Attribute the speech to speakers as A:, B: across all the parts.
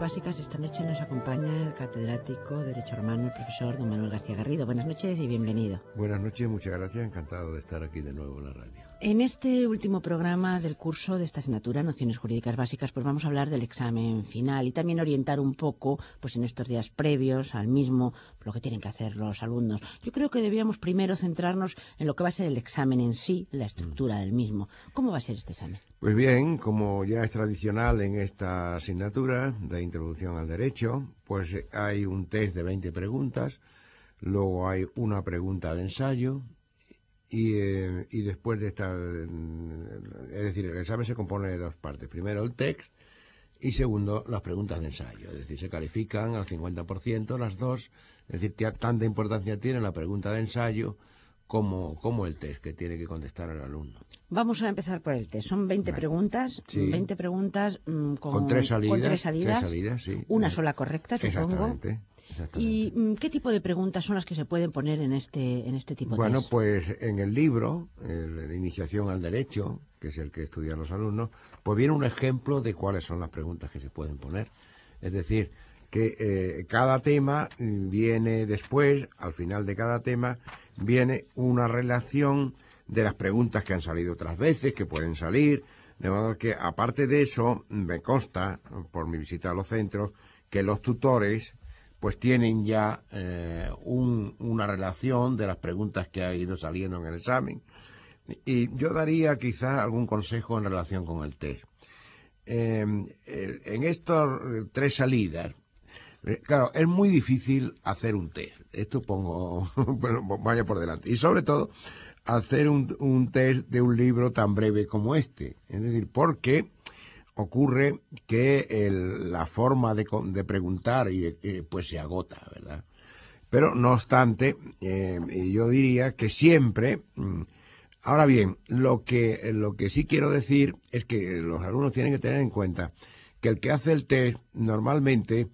A: Básicas. Esta noche nos acompaña el catedrático de Derecho Romano, el profesor don Manuel García Garrido. Buenas noches y bienvenido.
B: Buenas noches, muchas gracias. Encantado de estar aquí de nuevo en la radio.
A: En este último programa del curso de esta asignatura, Nociones Jurídicas Básicas, pues vamos a hablar del examen final y también orientar un poco, pues en estos días previos al mismo, lo que tienen que hacer los alumnos. Yo creo que debíamos primero centrarnos en lo que va a ser el examen en sí, la estructura del mismo. ¿Cómo va a ser este examen?
B: Pues bien, como ya es tradicional en esta asignatura de Introducción al Derecho, pues hay un test de 20 preguntas, luego hay una pregunta de ensayo y después de esta, es decir, el examen se compone de dos partes. Primero el test y segundo las preguntas de ensayo, es decir, se califican al 50% las dos, es decir, tanta importancia tiene la pregunta de ensayo como el test que tiene que contestar el alumno.
A: Vamos a empezar por el test. Son 20 preguntas,
B: sí.
A: 20 preguntas
B: con tres salidas.
A: Con tres salidas,
B: sí.
A: Una sola correcta, supongo.
B: Exactamente.
A: ¿Y qué tipo de preguntas son las que se pueden poner en este tipo de
B: Bueno,
A: test?
B: pues en el libro, la Iniciación al Derecho, que es el que estudian los alumnos, pues viene un ejemplo de cuáles son las preguntas que se pueden poner. Es decir, que cada tema viene después, al final de cada tema, viene una relación de las preguntas que han salido otras veces, que pueden salir, de modo que, aparte de eso, me consta, por mi visita a los centros, que los tutores pues tienen ya una relación de las preguntas que ha ido saliendo en el examen. Y yo daría quizá algún consejo en relación con el test. En estas tres salidas, claro, es muy difícil hacer un test. Esto bueno, vaya por delante. Y sobre todo, hacer un test de un libro tan breve como este. Es decir, porque ocurre que la forma de preguntar pues se agota, ¿verdad? Pero no obstante, yo diría que siempre. Ahora bien, lo que sí quiero decir es que los alumnos tienen que tener en cuenta que el que hace el test normalmente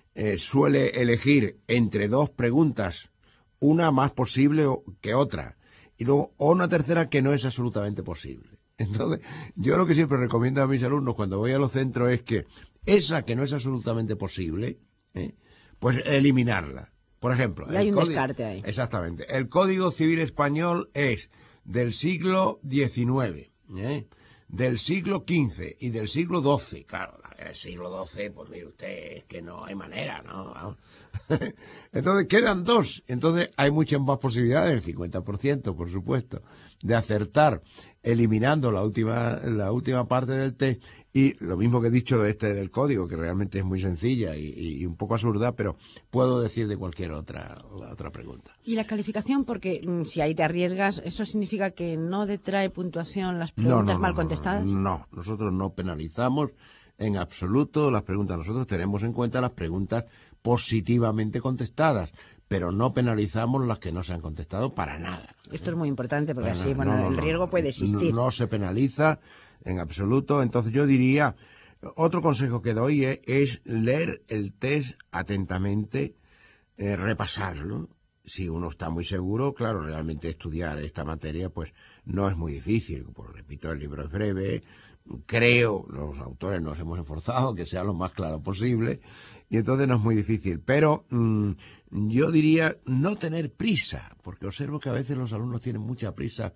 B: suele elegir entre dos preguntas, una más posible que otra, y luego o una tercera que no es absolutamente posible. Entonces, yo lo que siempre recomiendo a mis alumnos cuando voy a los centros es que esa que no es absolutamente posible, pues eliminarla. Por ejemplo,
A: y hay un descarte ahí.
B: Exactamente. El Código Civil Español es del siglo XIX, del siglo XV y del siglo XII. Claro, el siglo XII, pues mire usted, es que no hay manera, ¿no? Entonces quedan dos. Entonces hay muchas más posibilidades, el 50%, por supuesto, de acertar eliminando la última parte del test. Y lo mismo que he dicho del código, que realmente es muy sencilla y un poco absurda, pero puedo decir de cualquier otra pregunta.
A: ¿Y la calificación? Porque si ahí te arriesgas, ¿eso significa que no detrae puntuación las preguntas mal contestadas?
B: No, nosotros no penalizamos en absoluto las preguntas. Nosotros tenemos en cuenta las preguntas positivamente contestadas, pero no penalizamos las que no se han contestado para nada.
A: Esto es muy importante porque así, el riesgo puede existir.
B: No se penaliza en absoluto. Entonces yo diría, otro consejo que doy es leer el test atentamente, repasarlo. Si uno está muy seguro, claro, realmente estudiar esta materia pues no es muy difícil. Pues repito, el libro es breve, creo, los autores nos hemos esforzado que sea lo más claro posible, y entonces no es muy difícil. Pero yo diría no tener prisa, porque observo que a veces los alumnos tienen mucha prisa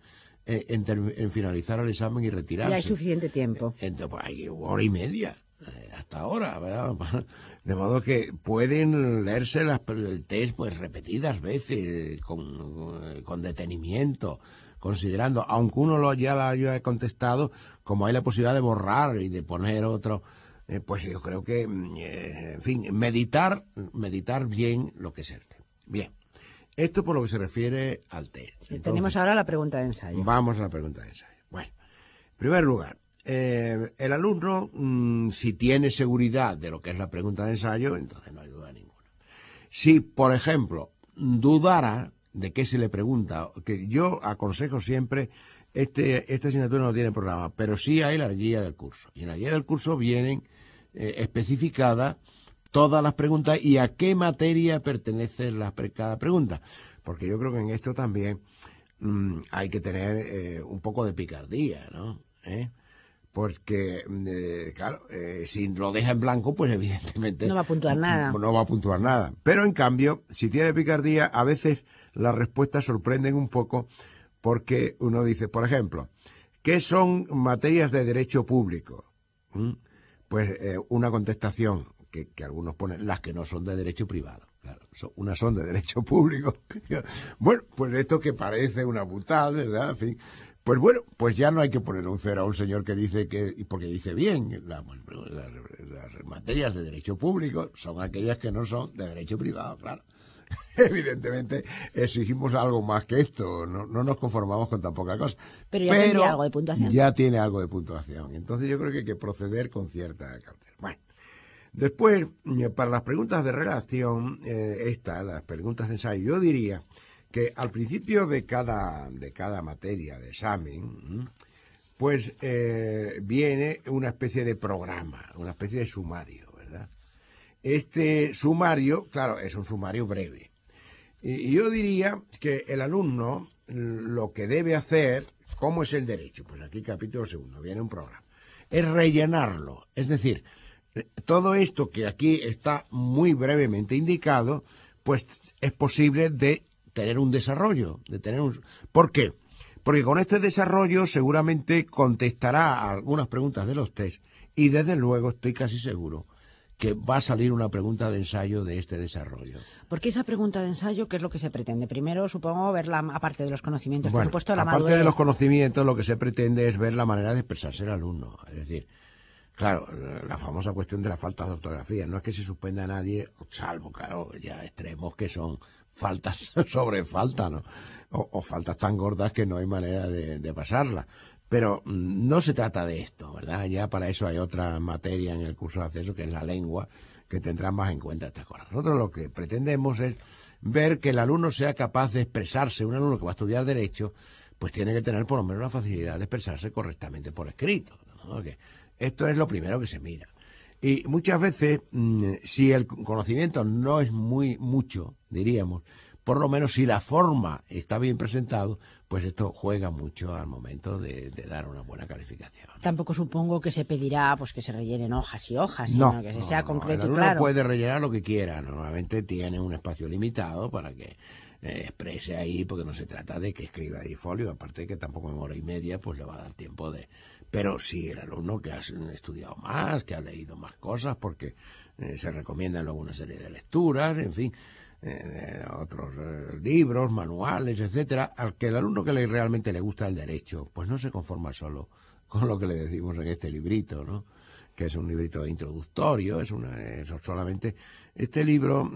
B: en finalizar el examen y retirarse.
A: Y hay suficiente tiempo.
B: Entonces, pues hay hora y media. Hasta ahora, ¿verdad? De modo que pueden leerse el test pues repetidas veces, con detenimiento, considerando, aunque uno ya lo haya contestado, como hay la posibilidad de borrar y de poner otro, pues yo creo que, en fin, meditar bien lo que es el test. Bien, esto por lo que se refiere al test.
A: Entonces, tenemos ahora la pregunta de ensayo.
B: Vamos a la pregunta de ensayo. Bueno, en primer lugar, el alumno, si tiene seguridad de lo que es la pregunta de ensayo, entonces no hay duda ninguna. Si, por ejemplo, dudara de qué se le pregunta, que yo aconsejo siempre, esta asignatura no tiene programa, pero sí hay la guía del curso. Y en la guía del curso vienen especificadas todas las preguntas y a qué materia pertenece cada pregunta. Porque yo creo que en esto también hay que tener un poco de picardía, ¿no? porque, claro, si lo deja en blanco, pues evidentemente
A: no va a puntuar nada.
B: No va a puntuar nada. Pero en cambio, si tiene picardía, a veces las respuestas sorprenden un poco, porque uno dice, por ejemplo, ¿qué son materias de derecho público? Pues una contestación que algunos ponen, las que no son de derecho privado. Claro, unas son de derecho público. Bueno, pues esto que parece una putada, ¿verdad? En fin. Pues bueno, pues ya no hay que poner un cero a un señor que dice porque dice bien, las materias de derecho público son aquellas que no son de derecho privado, claro. Evidentemente exigimos algo más que esto, no nos conformamos con tan poca cosa.
A: Pero ya tiene algo de puntuación.
B: Ya tiene algo de puntuación. Entonces yo creo que hay que proceder con cierta cautela. Bueno, después, para las preguntas de redacción, las preguntas de ensayo, yo diría que al principio de cada materia de examen, pues viene una especie de programa, una especie de sumario, ¿verdad? Este sumario, claro, es un sumario breve. Y yo diría que el alumno lo que debe hacer, ¿cómo es el derecho? Pues aquí capítulo segundo, viene un programa. Es rellenarlo, es decir, todo esto que aquí está muy brevemente indicado, pues es posible de tener un desarrollo, ¿Por qué? Porque con este desarrollo seguramente contestará a algunas preguntas de los test y desde luego estoy casi seguro que va a salir una pregunta de ensayo de este desarrollo.
A: ¿Por qué esa pregunta de ensayo? ¿Qué es lo que se pretende? Primero, supongo, verla, aparte de los conocimientos,
B: bueno,
A: por supuesto, la
B: aparte
A: madurez.
B: de los conocimientos, lo que se pretende es ver la manera de expresarse el alumno. Es decir, claro, la famosa cuestión de las faltas de ortografía. No es que se suspenda a nadie, salvo, claro, ya extremos que son faltas sobre falta, ¿no? O faltas tan gordas que no hay manera de pasarlas. Pero no se trata de esto, ¿verdad? Ya para eso hay otra materia en el curso de acceso, que es la lengua, que tendrá más en cuenta estas cosas. Nosotros lo que pretendemos es ver que el alumno sea capaz de expresarse. Un alumno que va a estudiar Derecho, pues tiene que tener por lo menos la facilidad de expresarse correctamente por escrito, ¿no? Que esto es lo primero que se mira. Y muchas veces, si el conocimiento no es mucho, diríamos, por lo menos si la forma está bien presentado, pues esto juega mucho al momento de dar una buena calificación.
A: Tampoco supongo que se pedirá pues que se rellenen hojas y hojas, sino que sea concreto y claro.
B: El alumno puede rellenar lo que quiera, normalmente tiene un espacio limitado para que exprese ahí, porque no se trata de que escriba ahí folio, aparte de que tampoco en hora y media pues le va a dar tiempo de... Pero sí, el alumno que ha estudiado más, que ha leído más cosas, porque se recomiendan luego una serie de lecturas, en fin, otros libros, manuales, etcétera, al que el alumno que realmente le gusta el derecho, pues no se conforma solo con lo que le decimos en este librito, ¿no? Que es un librito introductorio, eso solamente. Este libro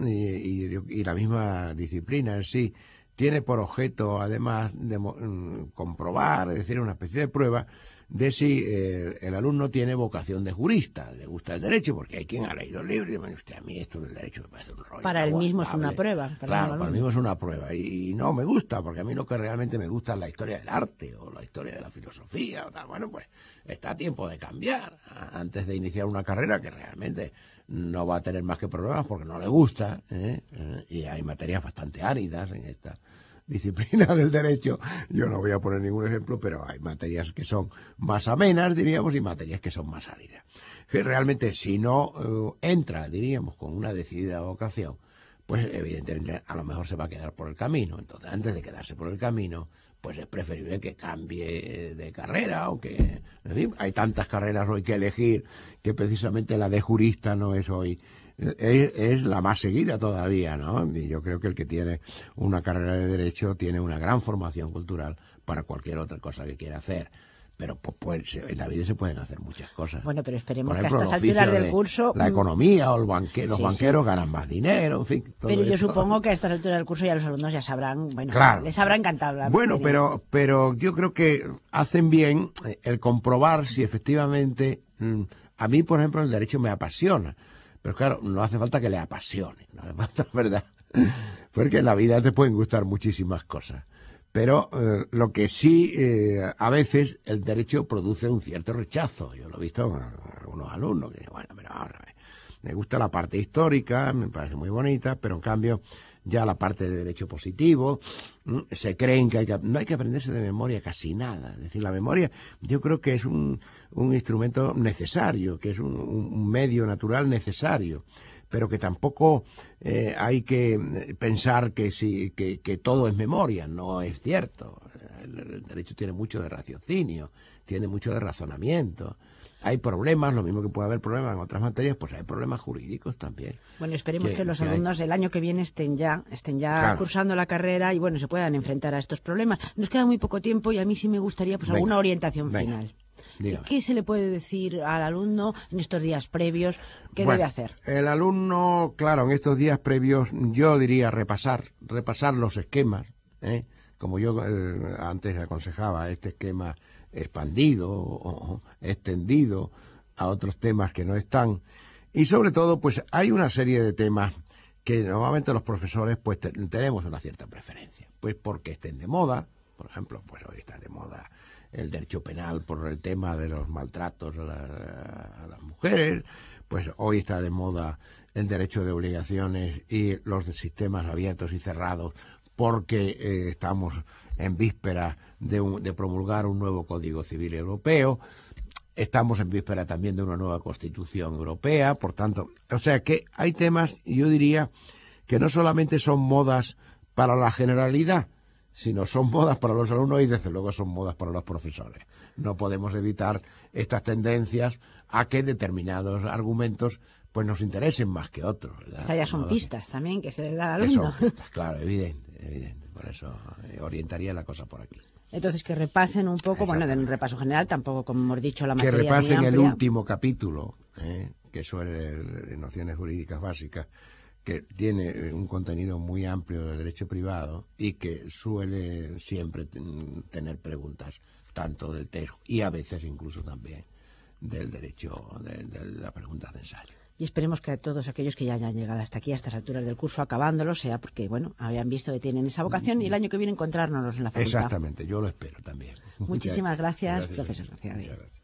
B: y la misma disciplina en sí tiene por objeto, además, de comprobar, es decir, una especie de prueba de si el alumno tiene vocación de jurista, le gusta el derecho, porque hay quien ha leído el libro y dice, bueno, usted, a mí esto del derecho me parece un rollo.
A: Para él mismo es una prueba.
B: Claro, para el mismo es una prueba. Y no me gusta, porque a mí lo que realmente me gusta es la historia del arte o la historia de la filosofía o tal. Bueno, pues está a tiempo de cambiar antes de iniciar una carrera que realmente no va a tener más que problemas porque no le gusta, y hay materias bastante áridas en esta disciplina del derecho. Yo no voy a poner ningún ejemplo, pero hay materias que son más amenas, diríamos, y materias que son más áridas. Que realmente si no entra, diríamos, con una decidida vocación, pues evidentemente a lo mejor se va a quedar por el camino. Entonces, antes de quedarse por el camino, pues es preferible que cambie de carrera, aunque en fin, hay tantas carreras hoy que elegir que precisamente la de jurista no es hoy. Es la más seguida todavía, ¿no? Y yo creo que el que tiene una carrera de Derecho tiene una gran formación cultural para cualquier otra cosa que quiera hacer. Pero pues, en la vida se pueden hacer muchas cosas.
A: Bueno, pero esperemos
B: Por ejemplo,
A: que a estas alturas del curso...
B: La economía o los banqueros ganan más dinero, en fin.
A: Pero yo supongo que a estas alturas del curso ya los alumnos ya sabrán, bueno,
B: claro,
A: les habrá encantado la
B: bueno, pero yo creo que hacen bien el comprobar si efectivamente... a mí, por ejemplo, el derecho me apasiona. Pero claro, no hace falta que le apasione, no hace falta, ¿verdad? Porque en la vida te pueden gustar muchísimas cosas. Pero lo que sí, a veces el derecho produce un cierto rechazo. Yo lo he visto en algunos alumnos que dicen, bueno, pero ahora me gusta la parte histórica, me parece muy bonita, pero en cambio ya la parte de derecho positivo. Se creen que no hay que aprenderse de memoria casi nada. Es decir, la memoria yo creo que es un instrumento necesario, que es un medio natural necesario, pero que tampoco hay que pensar que todo es memoria. No es cierto. El derecho tiene mucho de raciocinio, tiene mucho de razonamiento. Hay problemas, lo mismo que puede haber problemas en otras materias, pues hay problemas jurídicos también.
A: Bueno, esperemos que los alumnos el año que viene estén ya claro, cursando la carrera y bueno, se puedan enfrentar a estos problemas. Nos queda muy poco tiempo y a mí sí me gustaría pues alguna orientación final.
B: Dígame.
A: ¿Qué se le puede decir al alumno en estos días previos? ¿Qué debe hacer?
B: El alumno, claro, en estos días previos, yo diría repasar los esquemas, como yo antes aconsejaba, este esquema expandido o extendido a otros temas que no están. Y sobre todo, pues hay una serie de temas que normalmente los profesores pues tenemos una cierta preferencia, pues porque estén de moda. Por ejemplo, pues hoy está de moda el derecho penal por el tema de los maltratos a las mujeres, pues hoy está de moda el derecho de obligaciones y los sistemas abiertos y cerrados porque estamos en víspera de promulgar un nuevo Código Civil Europeo, estamos en víspera también de una nueva Constitución Europea, por tanto, o sea que hay temas, yo diría, que no solamente son modas para la generalidad, sino son modas para los alumnos y desde luego son modas para los profesores. No podemos evitar estas tendencias a que determinados argumentos pues nos interesen más que otros, ¿verdad?
A: Estas ya son pistas también que se le da al alumno.
B: Son pistas, claro, evidente. Por eso orientaría la cosa por aquí.
A: Entonces que repasen un poco, bueno, de un repaso general, tampoco como hemos dicho la materia.
B: Que repasen
A: muy
B: el
A: amplia.
B: último capítulo, que suele de nociones jurídicas básicas, que tiene un contenido muy amplio de derecho privado y que suele siempre tener preguntas tanto del texto y a veces incluso también del derecho, de las preguntas de ensayo.
A: Y esperemos que a todos aquellos que ya hayan llegado hasta aquí, a estas alturas del curso, acabándolo, sea porque, bueno, habían visto que tienen esa vocación y el año que viene encontrarnos en la facultad.
B: Exactamente, yo lo espero también.
A: Muchísimas gracias, profesor. Gracias.